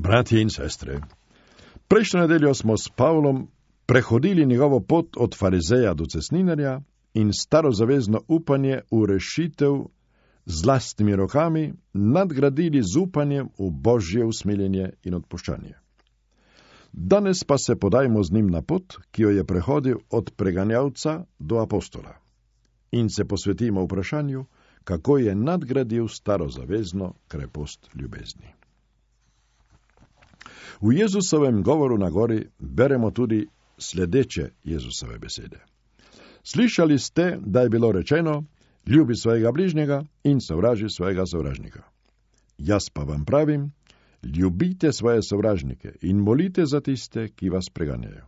Bratje in sestre, prejšnjo nedeljo smo s Pavlom prehodili njegovo pot od farizeja do cesninarja in starozavezno upanje v rešitev z lastnimi rokami nadgradili z upanjem v Božje usmiljenje in odpuščanje. Danes pa se podajmo z njim na pot, ki jo je prehodil od preganjavca do apostola, in se posvetimo vprašanju, kako je nadgradil starozavezno krepost ljubezni. V Jezusovem govoru na gori beremo tudi sledeče Jezusove besede. Slišali ste, da je bilo rečeno, ljubi svojega bližnjega in sovraži svojega sovražnika. Jaz pa vam pravim, ljubite svoje sovražnike in molite za tiste, ki vas preganjajo.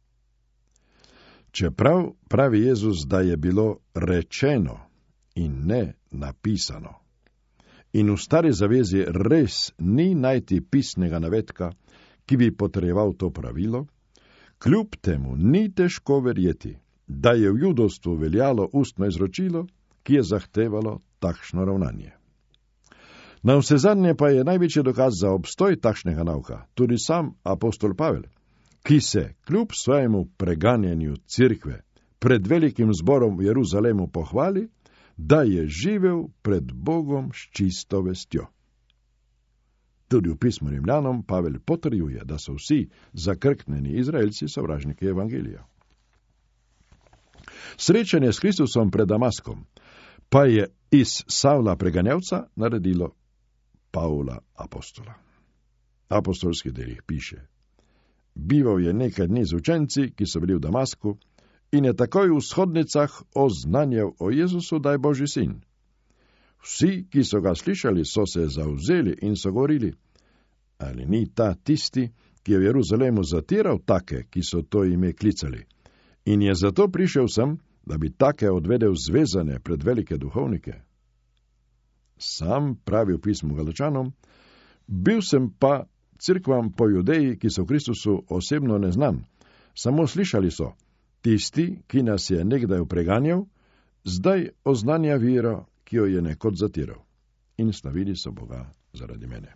Čeprav pravi Jezus, da je bilo rečeno in ne napisano, in v stari zavezi res ni najti pisnega navedka, ki bi potrjeval to pravilo, kljub temu ni težko verjeti, da je v judovstvu veljalo ustno izročilo, ki je zahtevalo takšno ravnanje. Navsezadnje pa je največji dokaz za obstoj takšnega nauka tudi sam apostol Pavel, ki se kljub svojemu preganjanju cerkve pred velikim zborom v Jeruzalemu pohvali, da je živel pred Bogom s čisto vestjo. Tudi v pismu Rimljanom Pavel potrjuje, da so vsi zakrknjeni Izraelci sovražniki evangelija. Srečanje s Kristusom pred Damaskom pa je iz Savla preganjavca naredilo Pavla apostola. Apostolskih delih piše: bival je nekaj dni z učenci, ki so bili v Damasku, in je takoj v shodnicah oznanjal o Jezusu, da je Božji sin. Vsi, ki so ga slišali, so se zavzeli in so govorili: ali ni ta tisti, ki je v Jeruzalemu zatiral take, ki so to ime klicali, in je zato prišel sem, da bi take odvedel zvezane pred velike duhovnike? Sam pravi v pismu Galačanom: bil sem pa cerkvam po Judeji, ki so v Kristusu osebno neznan, samo slišali so, tisti, ki nas je nekdaj preganjal, zdaj oznanja vero, ki jo je nekod zatiral, in slavili so Boga zaradi mene.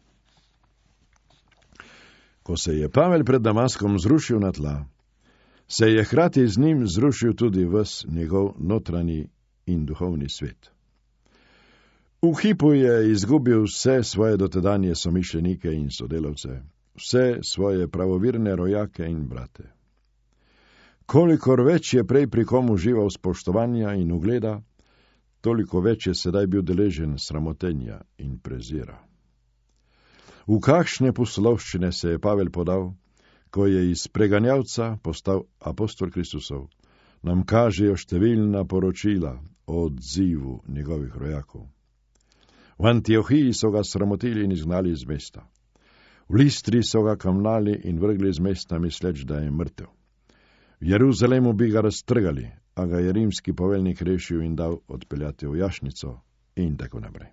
Ko se je Pavel pred Damaskom zrušil na tla, se je hkrati z njim zrušil tudi ves njegov notranji in duhovni svet. V hipu je izgubil vse svoje dotedanje somišljenike in sodelavce, vse svoje pravovirne rojake in brate. Kolikor več je prej pri kom užival spoštovanja in ugleda, toliko več je sedaj bil deležen sramotenja in prezira. V kakšne pustolovščine se je Pavel podal, ko je iz preganjavca postal apostol Kristusov, nam kažejo številna poročila o odzivu njegovih rojakov. V Antiohiji so ga sramotili in izgnali iz mesta. V Listri so ga kamnali in vrgli iz mesta, misleč, da je mrtev. V Jeruzalemu bi ga raztrgali, a ga je rimski poveljnik rešil in dal odpeljati v jašnico in tako naprej.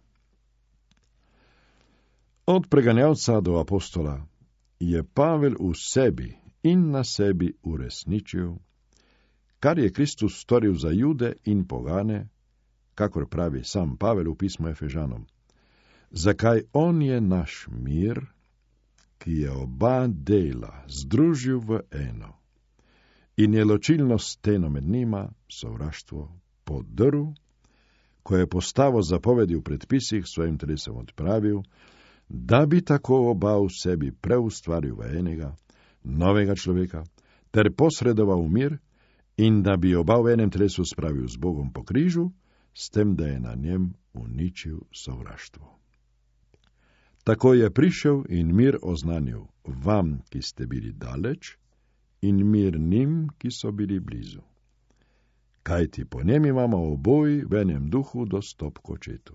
Od preganjavca do apostola je Pavel v sebi in na sebi uresničil, kar je Kristus storil za Jude in pogane, kakor pravi sam Pavel v pismu Efežanom. Zakaj on je naš mir, ki je oba dela združil v eno in je ločilno steno med njima, sovraštvo, podrl, ko je postavo zapovedi v predpisih svojim telesom odpravil, da bi tako oba v sebi preustvaril v enega, novega človeka, ter posredoval mir in da bi oba v enem telesu spravil z Bogom po križu, s tem, da je na njem uničil sovraštvo. Tako je prišel in mir oznanil vam, ki ste bili daleč, in mir njim, ki so bili blizu. Kajti po njem imamo oboji v enem duhu dostop k očetu.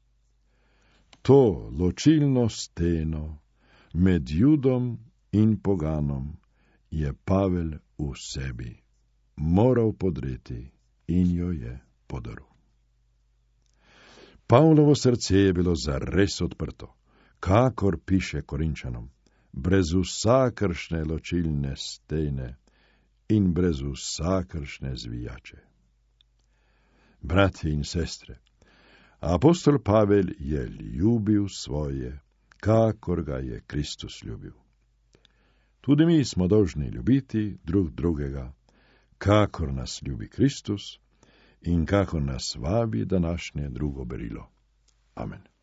To ločilno steno med Judom in poganom je Pavel v sebi moral podreti in jo je podrl. Pavlovo srce je bilo zares odprto, kakor piše Korinčanom, brez vsakršne ločilne stene in brez vsakršne zvijače. Bratje in sestre, apostol Pavel je ljubil svoje, kakor ga je Kristus ljubil. Tudi mi smo dolžni ljubiti drug drugega, kakor nas ljubi Kristus in kakor nas vabi današnje drugo berilo. Amen.